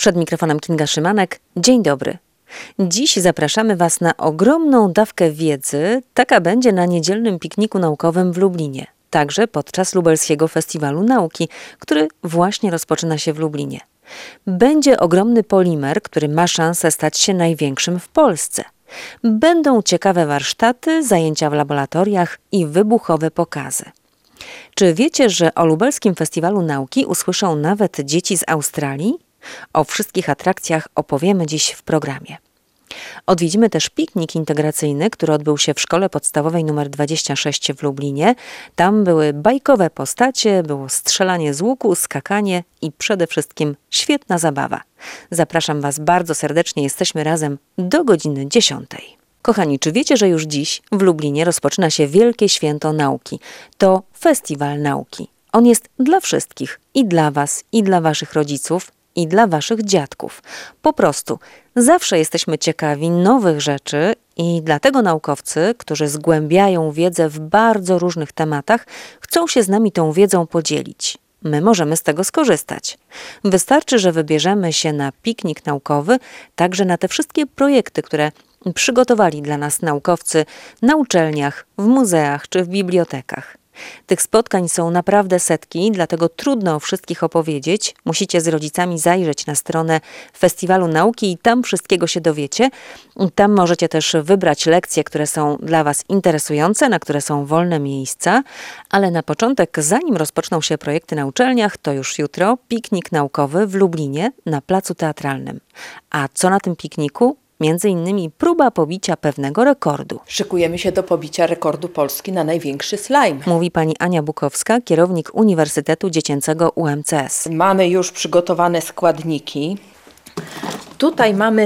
Przed mikrofonem Kinga Szymanek. Dzień dobry. Dziś zapraszamy Was na ogromną dawkę wiedzy. Taka będzie na niedzielnym pikniku naukowym w Lublinie. Także podczas Lubelskiego Festiwalu Nauki, który właśnie rozpoczyna się w Lublinie. Będzie ogromny polimer, który ma szansę stać się największym w Polsce. Będą ciekawe warsztaty, zajęcia w laboratoriach i wybuchowe pokazy. Czy wiecie, że o Lubelskim Festiwalu Nauki usłyszą nawet dzieci z Australii? O wszystkich atrakcjach opowiemy dziś w programie. Odwiedzimy też piknik integracyjny, który odbył się w Szkole Podstawowej nr 26 w Lublinie. Tam były bajkowe postacie, było strzelanie z łuku, skakanie i przede wszystkim świetna zabawa. Zapraszam Was bardzo serdecznie, jesteśmy razem do godziny 10. Kochani, czy wiecie, że już dziś w Lublinie rozpoczyna się Wielkie Święto Nauki? To Festiwal Nauki. On jest dla wszystkich, i dla Was, i dla Waszych rodziców, i dla Waszych dziadków. Po prostu zawsze jesteśmy ciekawi nowych rzeczy i dlatego naukowcy, którzy zgłębiają wiedzę w bardzo różnych tematach, chcą się z nami tą wiedzą podzielić. My możemy z tego skorzystać. Wystarczy, że wybierzemy się na piknik naukowy, także na te wszystkie projekty, które przygotowali dla nas naukowcy na uczelniach, w muzeach czy w bibliotekach. Tych spotkań są naprawdę setki, dlatego trudno o wszystkich opowiedzieć. Musicie z rodzicami zajrzeć na stronę Festiwalu Nauki i tam wszystkiego się dowiecie. Tam możecie też wybrać lekcje, które są dla Was interesujące, na które są wolne miejsca. Ale na początek, zanim rozpoczną się projekty na uczelniach, to już jutro piknik naukowy w Lublinie na Placu Teatralnym. A co na tym pikniku? Między innymi próba pobicia pewnego rekordu. Szykujemy się do pobicia rekordu Polski na największy slime. Mówi pani Ania Bukowska, kierownik Uniwersytetu Dziecięcego UMCS. Mamy już przygotowane składniki. Tutaj mamy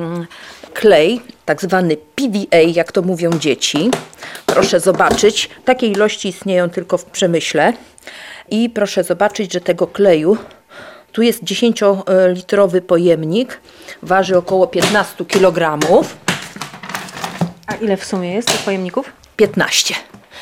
klej, tak zwany PVA, jak to mówią dzieci. Proszę zobaczyć, takie ilości istnieją tylko w przemyśle. I proszę zobaczyć, że tego kleju, tu jest 10-litrowy pojemnik, waży około 15 kg. A ile w sumie jest tych pojemników? 15.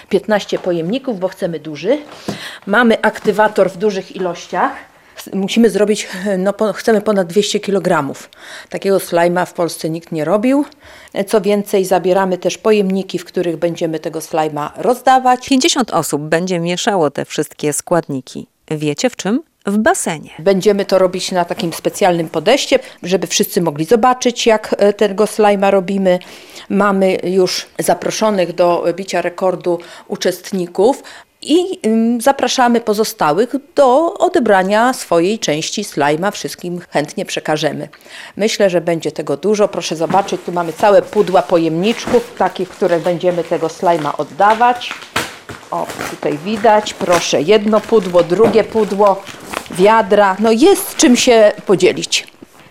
15 pojemników, bo chcemy duży. Mamy aktywator w dużych ilościach. Musimy zrobić, chcemy ponad 200 kg. Takiego slajma w Polsce nikt nie robił. Co więcej, zabieramy też pojemniki, w których będziemy tego slajma rozdawać. 50 osób będzie mieszało te wszystkie składniki. Wiecie w czym? W basenie. Będziemy to robić na takim specjalnym podejście, żeby wszyscy mogli zobaczyć, jak tego slajma robimy. Mamy już zaproszonych do bicia rekordu uczestników i zapraszamy pozostałych do odebrania swojej części slajma. Wszystkim chętnie przekażemy. Myślę, że będzie tego dużo. Proszę zobaczyć, tu mamy całe pudła pojemniczków, takich, w których będziemy tego slajma oddawać. O, tutaj widać, proszę, jedno pudło, drugie pudło, wiadra, jest czym się podzielić.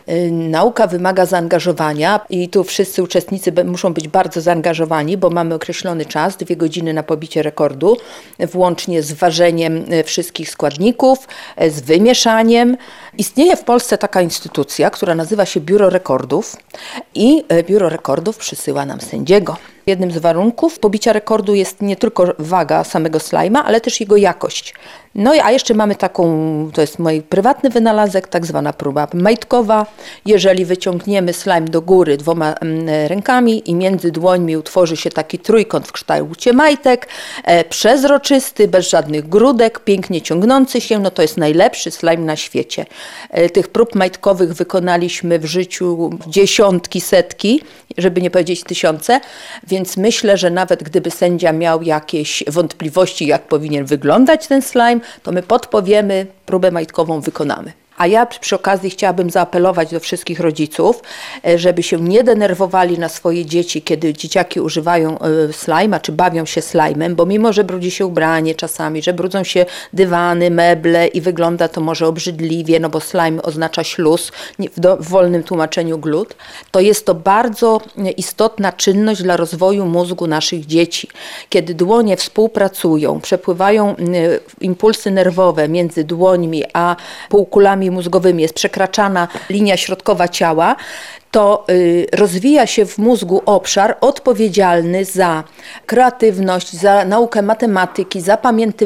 Nauka wymaga zaangażowania i tu wszyscy uczestnicy muszą być bardzo zaangażowani, bo mamy określony czas, 2 godziny na pobicie rekordu, włącznie z ważeniem wszystkich składników, z wymieszaniem. Istnieje w Polsce taka instytucja, która nazywa się Biuro Rekordów i Biuro Rekordów przysyła nam sędziego. Jednym z warunków pobicia rekordu jest nie tylko waga samego slajma, ale też jego jakość. A jeszcze mamy taką, to jest mój prywatny wynalazek, tak zwana próba majtkowa. Jeżeli wyciągniemy slime do góry 2 rękami i między dłońmi utworzy się taki trójkąt w kształcie majtek, przezroczysty, bez żadnych grudek, pięknie ciągnący się, to jest najlepszy slime na świecie. Tych prób majtkowych wykonaliśmy w życiu dziesiątki, setki, żeby nie powiedzieć tysiące, więc myślę, że nawet gdyby sędzia miał jakieś wątpliwości, jak powinien wyglądać ten slime, to my podpowiemy, próbę majtkową wykonamy. A ja przy okazji chciałabym zaapelować do wszystkich rodziców, żeby się nie denerwowali na swoje dzieci, kiedy dzieciaki używają slajma, czy bawią się slajmem, bo mimo, że brudzi się ubranie czasami, że brudzą się dywany, meble i wygląda to może obrzydliwie, bo slime oznacza śluz, w wolnym tłumaczeniu glut, to jest to bardzo istotna czynność dla rozwoju mózgu naszych dzieci. Kiedy dłonie współpracują, przepływają impulsy nerwowe między dłońmi a półkulami mózgowymi, jest przekraczana linia środkowa ciała, to rozwija się w mózgu obszar odpowiedzialny za kreatywność, za naukę matematyki,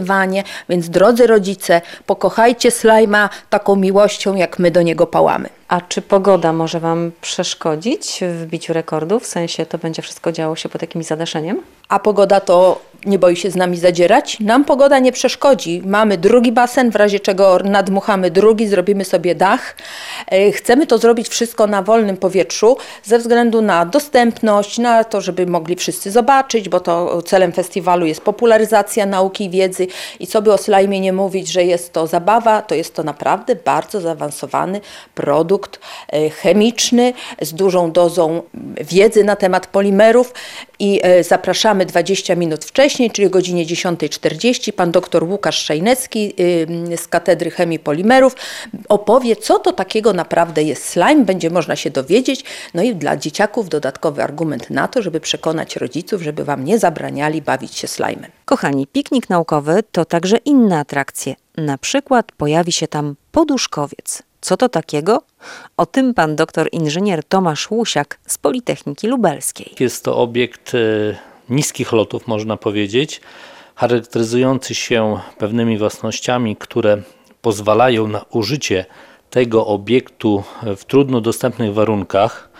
zapamiętywanie, więc drodzy rodzice, pokochajcie slajma taką miłością, jak my do niego pałamy. A czy pogoda może Wam przeszkodzić w biciu rekordów? W sensie to będzie wszystko działo się pod jakimś zadaszeniem? A pogoda to nie boi się z nami zadzierać? Nam pogoda nie przeszkodzi. Mamy drugi basen, w razie czego nadmuchamy drugi, zrobimy sobie dach. Chcemy to zrobić wszystko na wolnym powietrzu ze względu na dostępność, na to, żeby mogli wszyscy zobaczyć, bo to celem festiwalu jest popularyzacja nauki i wiedzy. I co by o slajmie nie mówić, że jest to zabawa, to jest to naprawdę bardzo zaawansowany produkt chemiczny z dużą dozą wiedzy na temat polimerów i zapraszamy 20 minut wcześniej, czyli o godzinie 10:40. Pan dr Łukasz Szajnecki z Katedry Chemii Polimerów opowie, co to takiego naprawdę jest slime. Będzie można się dowiedzieć. No i dla dzieciaków dodatkowy argument na to, żeby przekonać rodziców, żeby Wam nie zabraniali bawić się slajmem. Kochani, piknik naukowy to także inne atrakcje. Na przykład pojawi się tam poduszkowiec. Co to takiego? O tym pan doktor inżynier Tomasz Łusiak z Politechniki Lubelskiej. Jest to obiekt niskich lotów, można powiedzieć, charakteryzujący się pewnymi własnościami, które pozwalają na użycie tego obiektu w trudno dostępnych warunkach.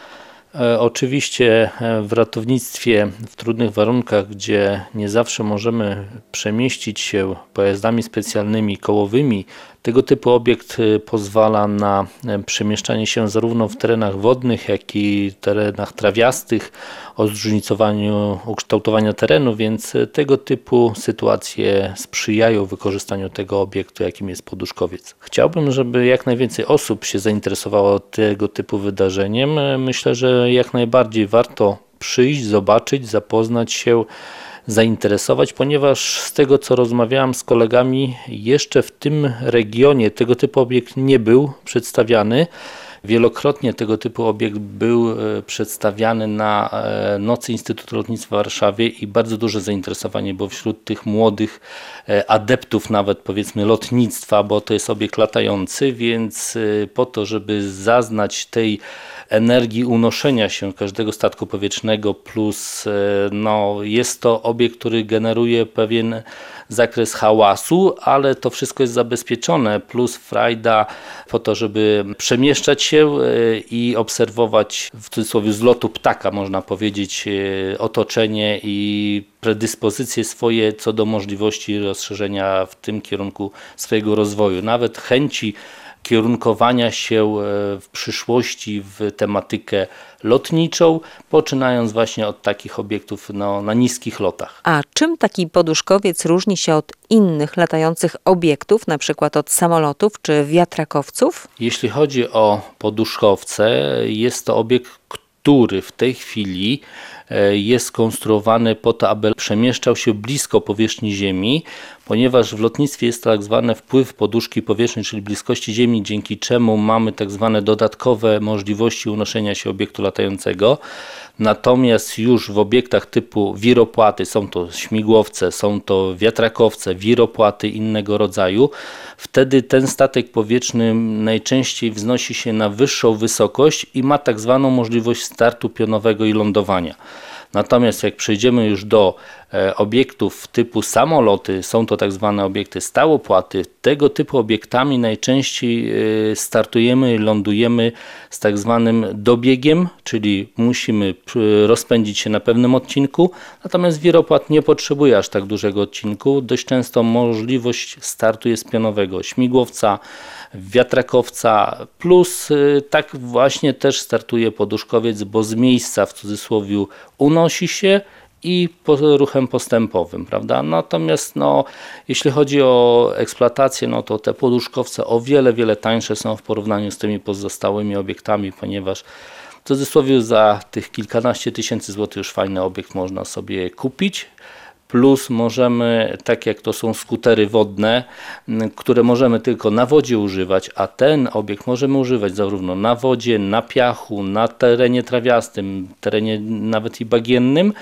Oczywiście w ratownictwie w trudnych warunkach, gdzie nie zawsze możemy przemieścić się pojazdami specjalnymi, kołowymi, tego typu obiekt pozwala na przemieszczanie się zarówno w terenach wodnych, jak i terenach trawiastych, o zróżnicowaniu ukształtowania terenu, więc tego typu sytuacje sprzyjają wykorzystaniu tego obiektu, jakim jest poduszkowiec. Chciałbym, żeby jak najwięcej osób się zainteresowało tego typu wydarzeniem. Myślę, że jak najbardziej warto przyjść, zobaczyć, zapoznać się, zainteresować, ponieważ z tego, co rozmawiałem z kolegami, jeszcze w tym regionie tego typu obiekt nie był przedstawiany. Wielokrotnie tego typu obiekt był przedstawiany na Nocy Instytutu Lotnictwa w Warszawie i bardzo duże zainteresowanie, bo wśród tych młodych adeptów nawet powiedzmy lotnictwa, bo to jest obiekt latający, więc po to, żeby zaznać tej energii unoszenia się każdego statku powietrznego, plus jest to obiekt, który generuje pewien zakres hałasu, ale to wszystko jest zabezpieczone, plus frajda po to, żeby przemieszczać się i obserwować w cudzysłowie z lotu ptaka, można powiedzieć, otoczenie i predyspozycje swoje co do możliwości rozszerzenia w tym kierunku swojego rozwoju. Nawet chęci kierunkowania się w przyszłości w tematykę lotniczą, poczynając właśnie od takich obiektów na niskich lotach. A czym taki poduszkowiec różni się od innych latających obiektów, na przykład od samolotów czy wiatrakowców? Jeśli chodzi o poduszkowce, jest to obiekt, który w tej chwili jest skonstruowany po to, aby przemieszczał się blisko powierzchni Ziemi, ponieważ w lotnictwie jest tak zwany wpływ poduszki powietrznej, czyli bliskości Ziemi, dzięki czemu mamy tak zwane dodatkowe możliwości unoszenia się obiektu latającego. Natomiast już w obiektach typu wiropłaty, są to śmigłowce, są to wiatrakowce, wiropłaty innego rodzaju, wtedy ten statek powietrzny najczęściej wznosi się na wyższą wysokość i ma tak zwaną możliwość startu pionowego i lądowania. Natomiast jak przejdziemy już do obiektów typu samoloty, są to tak zwane obiekty stałopłaty, tego typu obiektami najczęściej startujemy i lądujemy z tak zwanym dobiegiem, czyli musimy rozpędzić się na pewnym odcinku, natomiast wiropłat nie potrzebuje aż tak dużego odcinku, dość często możliwość startu jest pionowego, śmigłowca, wiatrakowca, plus tak właśnie też startuje poduszkowiec, bo z miejsca w cudzysłowie unosi się i ruchem postępowym, prawda? Natomiast jeśli chodzi o eksploatację, to te poduszkowce o wiele tańsze są w porównaniu z tymi pozostałymi obiektami, ponieważ w cudzysłowie za tych kilkanaście tysięcy złotych już fajny obiekt można sobie kupić. Plus możemy, tak jak to są skutery wodne, które możemy tylko na wodzie używać, a ten obiekt możemy używać zarówno na wodzie, na piachu, na terenie trawiastym, terenie nawet i bagiennym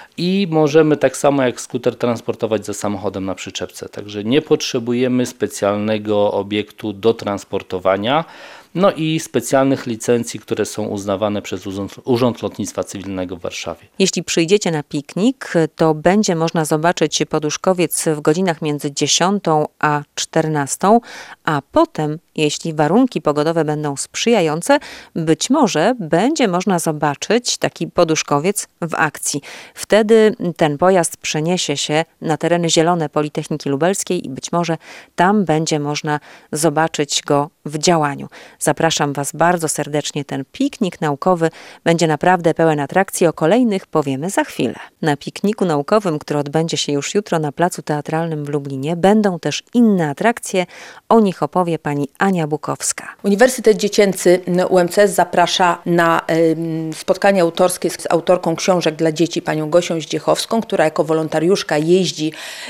i możemy tak samo jak skuter transportować za samochodem na przyczepce. Także nie potrzebujemy specjalnego obiektu do transportowania. no i specjalnych licencji, które są uznawane przez Urząd Lotnictwa Cywilnego w Warszawie. Jeśli przyjdziecie na piknik, to będzie można zobaczyć poduszkowiec w godzinach między 10 a 14, a potem, jeśli warunki pogodowe będą sprzyjające, być może będzie można zobaczyć taki poduszkowiec w akcji. Wtedy ten pojazd przeniesie się na tereny zielone Politechniki Lubelskiej i być może tam będzie można zobaczyć go w działaniu. Zapraszam Was bardzo serdecznie. Ten piknik naukowy będzie naprawdę pełen atrakcji. O kolejnych powiemy za chwilę. Na pikniku naukowym, który odbędzie się już jutro na Placu Teatralnym w Lublinie, będą też inne atrakcje. O nich opowie pani Ania Bukowska. Uniwersytet Dziecięcy UMCS zaprasza na spotkanie autorskie z autorką książek dla dzieci, panią Gosią Zdziechowską, która jako wolontariuszka jeździ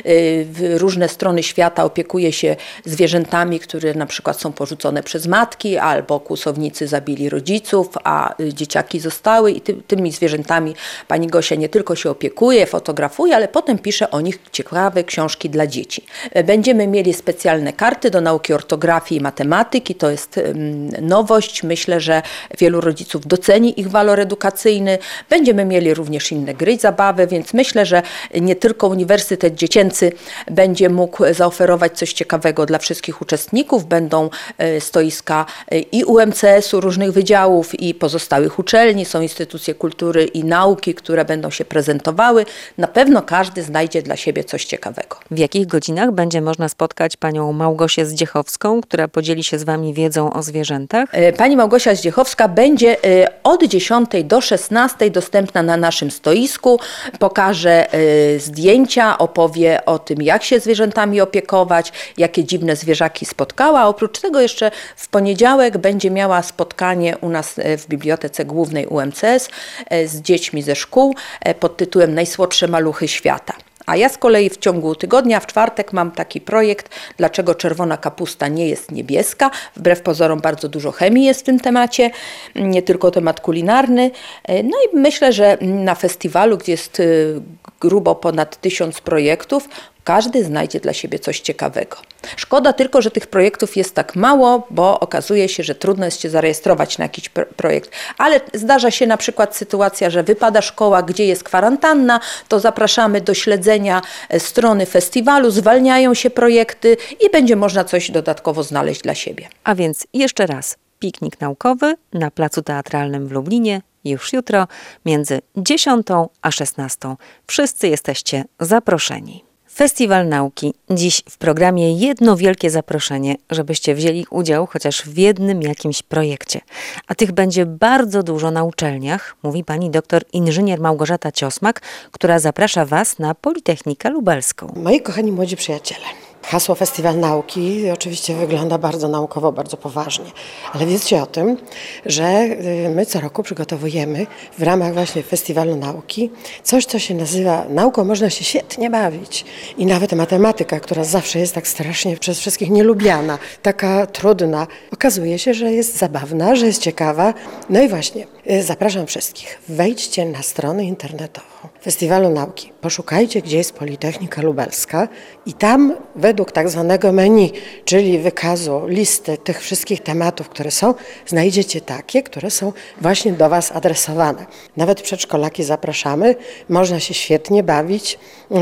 w różne strony świata, opiekuje się zwierzętami, które na przykład są porzucone przez matki, albo kłusownicy zabili rodziców, a dzieciaki zostały i tymi zwierzętami pani Gosia nie tylko się opiekuje, fotografuje, ale potem pisze o nich ciekawe książki dla dzieci. Będziemy mieli specjalne karty do nauki ortografii i matematyki, to jest nowość. Myślę, że wielu rodziców doceni ich walor edukacyjny. Będziemy mieli również inne gry i zabawy, więc myślę, że nie tylko Uniwersytet Dziecięcy będzie mógł zaoferować coś ciekawego dla wszystkich uczestników. Będą stoiska i UMCS-u, różnych wydziałów i pozostałych uczelni. Są instytucje kultury i nauki, które będą się prezentowały. Na pewno każdy znajdzie dla siebie coś ciekawego. W jakich godzinach będzie można spotkać panią Małgosię Zdziechowską, która podzieli się z Wami wiedzą o zwierzętach? Pani Małgosia Zdziechowska będzie od 10 do 16 dostępna na naszym stoisku. Pokaże zdjęcia, opowie o tym, jak się zwierzętami opiekować, jakie dziwne zwierzaki spotkała. Oprócz tego jeszcze w poniedziałek będzie miała spotkanie u nas w Bibliotece Głównej UMCS z dziećmi ze szkół pod tytułem Najsłodsze maluchy świata. A ja z kolei w ciągu tygodnia, w czwartek mam taki projekt, dlaczego czerwona kapusta nie jest niebieska. Wbrew pozorom bardzo dużo chemii jest w tym temacie, nie tylko temat kulinarny. No i myślę, że na festiwalu, gdzie jest grubo ponad 1000 projektów, każdy znajdzie dla siebie coś ciekawego. Szkoda tylko, że tych projektów jest tak mało, bo okazuje się, że trudno jest się zarejestrować na jakiś projekt. Ale zdarza się na przykład sytuacja, że wypada szkoła, gdzie jest kwarantanna, to zapraszamy do śledzenia strony festiwalu, zwalniają się projekty i będzie można coś dodatkowo znaleźć dla siebie. A więc jeszcze raz, piknik naukowy na Placu Teatralnym w Lublinie już jutro między 10 a 16. Wszyscy jesteście zaproszeni. Festiwal Nauki. Dziś w programie jedno wielkie zaproszenie, żebyście wzięli udział chociaż w jednym jakimś projekcie. A tych będzie bardzo dużo na uczelniach, mówi pani doktor inżynier Małgorzata Ciosmak, która zaprasza Was na Politechnikę Lubelską. Moi kochani młodzi przyjaciele, hasło Festiwal Nauki oczywiście wygląda bardzo naukowo, bardzo poważnie, ale wiedzcie o tym, że my co roku przygotowujemy w ramach właśnie Festiwalu Nauki coś, co się nazywa nauką można się świetnie bawić. I nawet matematyka, która zawsze jest tak strasznie przez wszystkich nielubiana, taka trudna, okazuje się, że jest zabawna, że jest ciekawa. No i właśnie, zapraszam wszystkich, wejdźcie na stronę internetową Festiwalu Nauki, poszukajcie, gdzie jest Politechnika Lubelska i tam według tak zwanego menu, czyli wykazu, listy tych wszystkich tematów, które są, znajdziecie takie, które są właśnie do Was adresowane. Nawet przedszkolaki zapraszamy, można się świetnie bawić,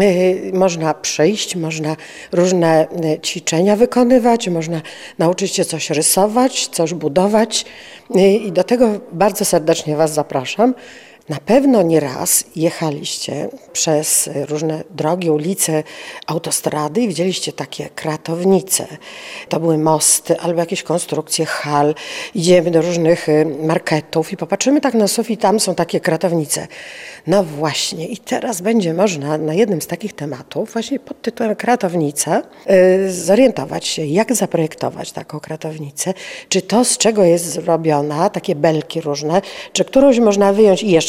można przyjść, można różne ćwiczenia wykonywać, można nauczyć się coś rysować, coś budować i do tego bardzo serdecznie Was zapraszam. Na pewno nie raz jechaliście przez różne drogi, ulice, autostrady i widzieliście takie kratownice. To były mosty albo jakieś konstrukcje hal. Idziemy do różnych marketów i popatrzymy tak na sufit, tam są takie kratownice. No właśnie i teraz będzie można na jednym z takich tematów, właśnie pod tytułem kratownica, zorientować się, jak zaprojektować taką kratownicę, czy to, z czego jest zrobiona, takie belki różne, czy którąś można wyjąć i jeszcze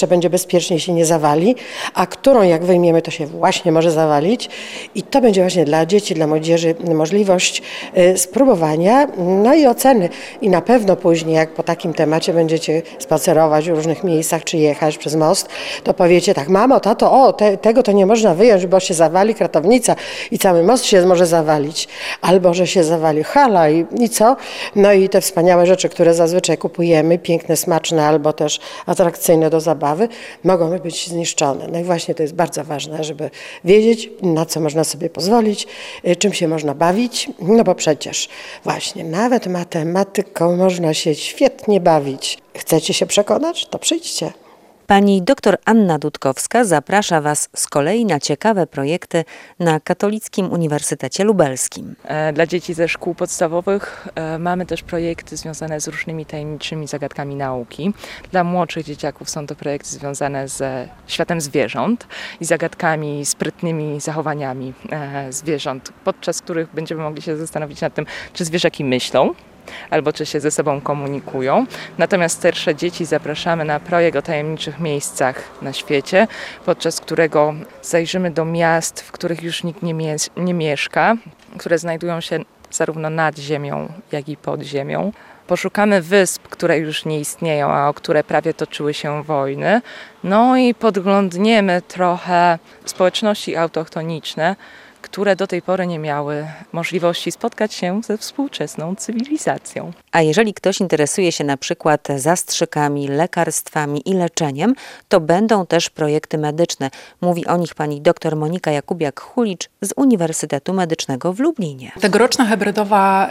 jeszcze będzie bezpiecznie, się nie zawali, a którą jak wyjmiemy, to się właśnie może zawalić. I to będzie właśnie dla dzieci, dla młodzieży możliwość spróbowania, no i oceny. I na pewno później, jak po takim temacie będziecie spacerować w różnych miejscach, czy jechać przez most, to powiecie tak: mamo, tato, tego to nie można wyjąć, bo się zawali kratownica i cały most się może zawalić. Albo, że się zawali hala i co? No i te wspaniałe rzeczy, które zazwyczaj kupujemy, piękne, smaczne, albo też atrakcyjne do zabawy, mogą być zniszczone. No i właśnie to jest bardzo ważne, żeby wiedzieć, na co można sobie pozwolić, czym się można bawić, no bo przecież właśnie nawet matematyką można się świetnie bawić. Chcecie się przekonać? To przyjdźcie. Pani dr Anna Dudkowska zaprasza Was z kolei na ciekawe projekty na Katolickim Uniwersytecie Lubelskim. Dla dzieci ze szkół podstawowych mamy też projekty związane z różnymi tajemniczymi zagadkami nauki. Dla młodszych dzieciaków są to projekty związane ze światem zwierząt i zagadkami, sprytnymi zachowaniami zwierząt, podczas których będziemy mogli się zastanowić nad tym, czy zwierzaki myślą, albo czy się ze sobą komunikują. Natomiast starsze dzieci zapraszamy na projekt o tajemniczych miejscach na świecie, podczas którego zajrzymy do miast, w których już nikt nie mieszka, które znajdują się zarówno nad ziemią, jak i pod ziemią. Poszukamy wysp, które już nie istnieją, a o które prawie toczyły się wojny. No i podglądniemy trochę społeczności autochtoniczne, które do tej pory nie miały możliwości spotkać się ze współczesną cywilizacją. A jeżeli ktoś interesuje się na przykład zastrzykami, lekarstwami i leczeniem, to będą też projekty medyczne. Mówi o nich pani dr Monika Jakubiak-Hulicz z Uniwersytetu Medycznego w Lublinie. Tegoroczna hybrydowa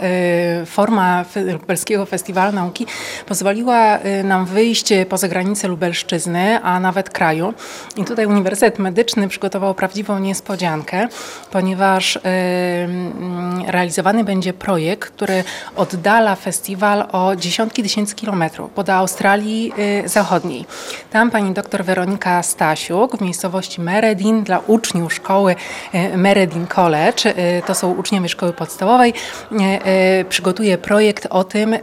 forma Lubelskiego Festiwalu Nauki pozwoliła nam wyjść poza granice Lubelszczyzny, a nawet kraju. I tutaj Uniwersytet Medyczny przygotował prawdziwą niespodziankę, ponieważ realizowany będzie projekt, który oddala festiwal o dziesiątki tysięcy kilometrów, bo do Australii Zachodniej. Tam pani dr Weronika Stasiuk w miejscowości Meredin dla uczniów szkoły Meredin College, to są uczniowie szkoły podstawowej, przygotuje projekt o tym,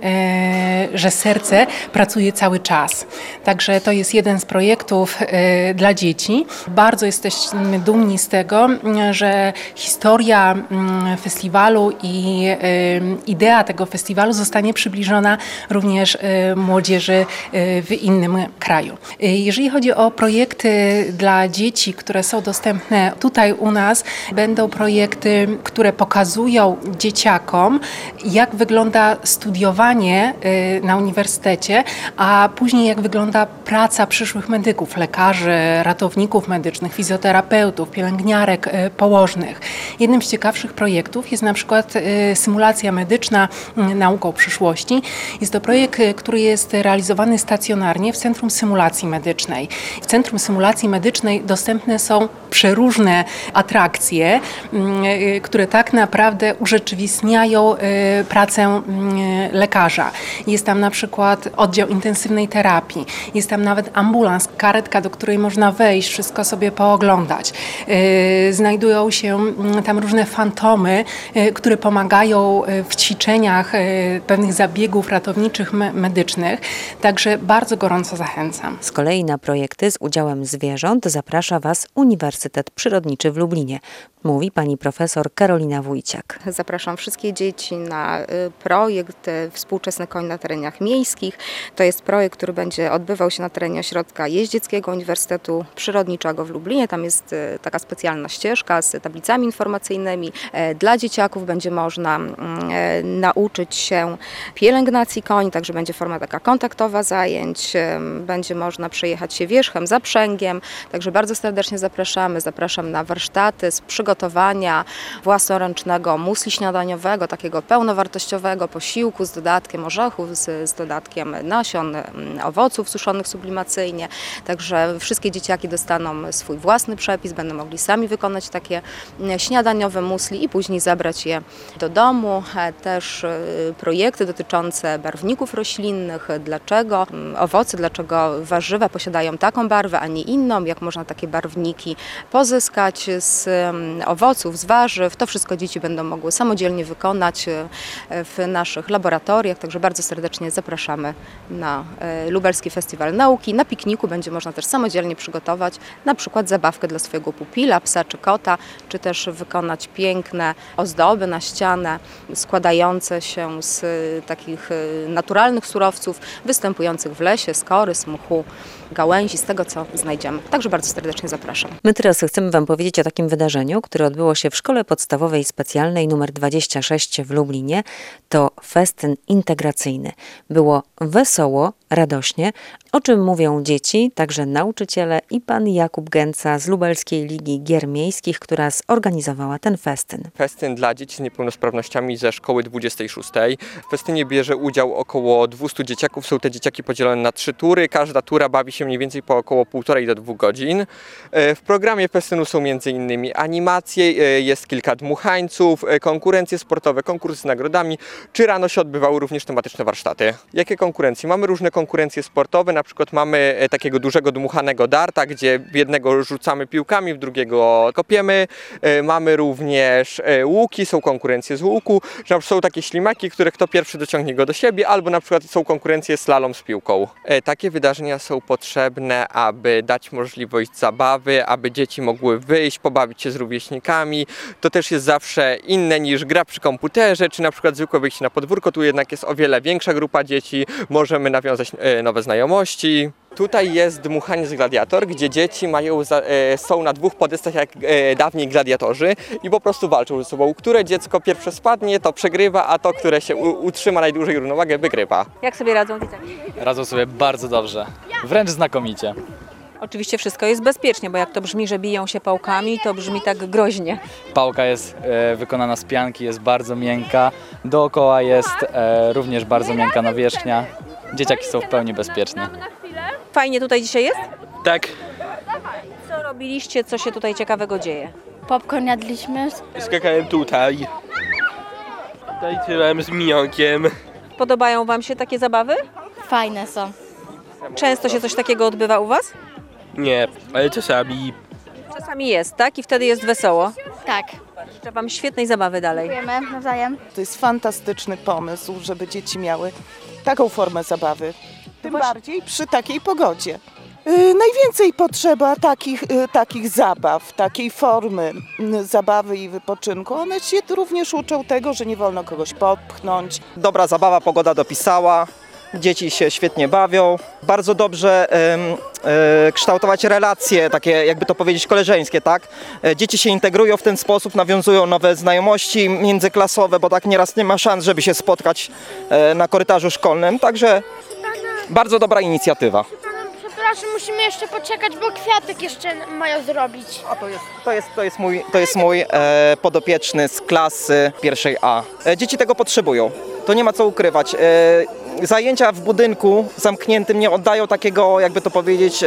że serce pracuje cały czas. Także to jest jeden z projektów dla dzieci. Bardzo jesteśmy dumni z tego, że historia festiwalu i idea tego festiwalu zostanie przybliżona również młodzieży w innym kraju. Jeżeli chodzi o projekty dla dzieci, które są dostępne tutaj u nas, będą projekty, które pokazują dzieciakom, jak wygląda studiowanie na uniwersytecie, a później jak wygląda praca przyszłych medyków, lekarzy, ratowników medycznych, fizjoterapeutów, pielęgniarek, położnych. Jednym z ciekawszych projektów jest na przykład symulacja medyczna nauką przyszłości. Jest to projekt, który jest realizowany stacjonarnie w Centrum Symulacji Medycznej. W Centrum Symulacji Medycznej dostępne są przeróżne atrakcje, które tak naprawdę urzeczywistniają pracę lekarza. Jest tam na przykład oddział intensywnej terapii, jest tam nawet ambulans, karetka, do której można wejść, wszystko sobie pooglądać. Znajdują się tam różne fantomy, które pomagają w ćwiczeniach pewnych zabiegów ratowniczych medycznych, także bardzo gorąco zachęcam. Z kolei na projekty z udziałem zwierząt zaprasza Was Uniwersytet Przyrodniczy w Lublinie. Mówi pani profesor Karolina Wójciak. Zapraszam wszystkie dzieci na projekt Współczesny koń na terenach miejskich. To jest projekt, który będzie odbywał się na terenie ośrodka Jeździeckiego Uniwersytetu Przyrodniczego w Lublinie. Tam jest taka specjalna ścieżka z tablicami informacyjnymi. Dla dzieciaków będzie można nauczyć się pielęgnacji koni, także będzie forma taka kontaktowa zajęć. Będzie można przejechać się wierzchem, zaprzęgiem. Także bardzo serdecznie zapraszamy. Zapraszam na warsztaty z przygotowania własnoręcznego musli śniadaniowego, takiego pełnowartościowego posiłku z dodatkiem orzechów, z dodatkiem nasion, owoców suszonych sublimacyjnie. Także wszystkie dzieciaki dostaną swój własny przepis, będą mogli sami wykonać takie śniadaniowe musli i później zabrać je do domu. Też projekty dotyczące barwników roślinnych, dlaczego owoce, dlaczego warzywa posiadają taką barwę, a nie inną, jak można takie barwniki pozyskać z owoców, z warzyw. To wszystko dzieci będą mogły samodzielnie wykonać w naszych laboratoriach, także bardzo serdecznie zapraszamy na Lubelski Festiwal Nauki. Na pikniku będzie można też samodzielnie przygotować na przykład zabawkę dla swojego pupila, psa czy kota, czy też wykonać piękne ozdoby na ścianę składające się z takich naturalnych surowców występujących w lesie, z kory, z mchu, gałęzi, z tego co znajdziemy. Także bardzo serdecznie zapraszam. My teraz chcemy Wam powiedzieć o takim wydarzeniu, które odbyło się w Szkole Podstawowej Specjalnej nr 26 w Lublinie. To festyn integracyjny. Było wesoło, radośnie, o czym mówią dzieci, także nauczyciele i pan Jakub Gęca z Lubelskiej Ligi Gier Miejskich, która zorganizowała ten festyn. Festyn dla dzieci z niepełnosprawnościami ze szkoły 26. W festynie bierze udział około 200 dzieciaków. Są te dzieciaki podzielone na 3 tury. Każda tura bawi się mniej więcej po około 1,5 do 2 godzin. W programie festynu są m.in. animacje, jest kilka dmuchańców, konkurencje sportowe, konkursy z nagrodami, czy rano się odbywały również tematyczne warsztaty. Jakie konkurencje? Mamy różne konkurencje sportowe, na przykład mamy takiego dużego dmuchanego darta, gdzie w jednego rzucamy piłkami, w drugiego kopiemy. Mamy również łuki, są konkurencje z łuku, są takie ślimaki, które kto pierwszy dociągnie go do siebie, albo na przykład są konkurencje slalom z piłką. Takie wydarzenia są potrzebne, aby dać możliwość zabawy, aby dzieci mogły wyjść, pobawić się z rówieśnikami. To też jest zawsze inne niż gra przy komputerze, czy na przykład zwykłe wyjście na podwórko. Tu jednak jest o wiele większa grupa dzieci, możemy nawiązać nowe znajomości. Tutaj jest dmuchaniec gladiator, gdzie dzieci są na 2 podestach jak dawniej gladiatorzy i po prostu walczą ze sobą. Które dziecko pierwsze spadnie, to przegrywa, a to, które się utrzyma najdłużej równowagę, wygrywa. Jak sobie radzą dzieciaki? Radzą sobie bardzo dobrze, wręcz znakomicie. Oczywiście wszystko jest bezpiecznie, bo jak to brzmi, że biją się pałkami, to brzmi tak groźnie. Pałka jest wykonana z pianki, jest bardzo miękka, dookoła jest również bardzo miękka nawierzchnia. Dzieciaki są w pełni bezpieczne. Fajnie tutaj dzisiaj jest? Tak. Co robiliście, co się tutaj ciekawego dzieje? Popcorn jadliśmy. Skakałem tutaj. Tańczyłem z minionkiem. Podobają Wam się takie zabawy? Fajne są. Często się coś takiego odbywa u Was? Nie, ale czasami. Czasami jest, tak? I wtedy jest wesoło. Tak. Życzę Wam świetnej zabawy dalej. Dziękujemy nawzajem. To jest fantastyczny pomysł, żeby dzieci miały taką formę zabawy. Tym bardziej przy takiej pogodzie. Najwięcej potrzeba takich zabaw, takiej formy zabawy i wypoczynku. One się również uczą tego, że nie wolno kogoś popchnąć. Dobra zabawa, pogoda dopisała. Dzieci się świetnie bawią. Bardzo dobrze kształtować relacje, takie jakby to powiedzieć koleżeńskie, tak? Dzieci się integrują w ten sposób, nawiązują nowe znajomości międzyklasowe, bo tak nieraz nie ma szans, żeby się spotkać na korytarzu szkolnym. Także bardzo dobra inicjatywa. Przepraszam, musimy jeszcze poczekać, bo kwiatek jeszcze mają zrobić. A to jest mój podopieczny z klasy 1A. Dzieci tego potrzebują. To nie ma co ukrywać. Zajęcia w budynku zamkniętym nie oddają takiego, jakby to powiedzieć,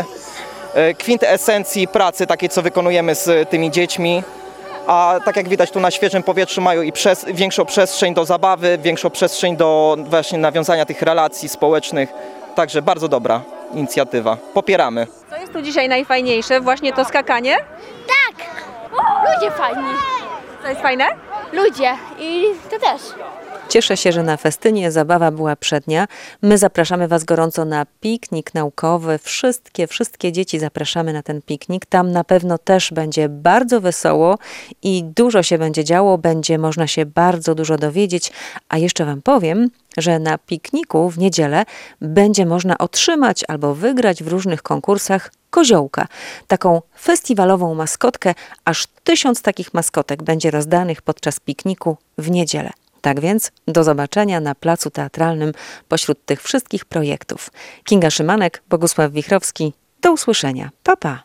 kwintesencji pracy, takiej co wykonujemy z tymi dziećmi. A tak jak widać tu na świeżym powietrzu mają i większą przestrzeń do zabawy, większą przestrzeń do właśnie nawiązania tych relacji społecznych. Także bardzo dobra inicjatywa. Popieramy. Co jest tu dzisiaj najfajniejsze? Właśnie to skakanie? Tak! Ludzie fajni. Co jest fajne? Ludzie i to też. Cieszę się, że na festynie zabawa była przednia. My zapraszamy Was gorąco na piknik naukowy. Wszystkie dzieci zapraszamy na ten piknik. Tam na pewno też będzie bardzo wesoło i dużo się będzie działo. Będzie można się bardzo dużo dowiedzieć. A jeszcze Wam powiem, że na pikniku w niedzielę będzie można otrzymać albo wygrać w różnych konkursach koziołka. Taką festiwalową maskotkę. Aż 1000 takich maskotek będzie rozdanych podczas pikniku w niedzielę. Tak więc do zobaczenia na Placu Teatralnym pośród tych wszystkich projektów. Kinga Szymanek, Bogusław Wichrowski. Do usłyszenia. Pa, pa.